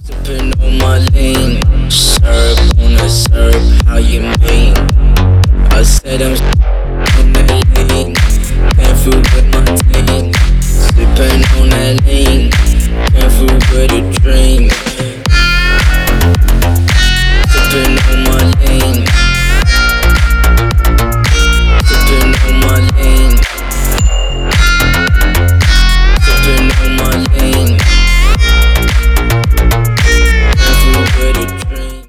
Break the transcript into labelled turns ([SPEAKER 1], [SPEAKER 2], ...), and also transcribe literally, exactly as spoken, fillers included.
[SPEAKER 1] Sipping on my lean, syrup on the syrup, how you mean? I said I'm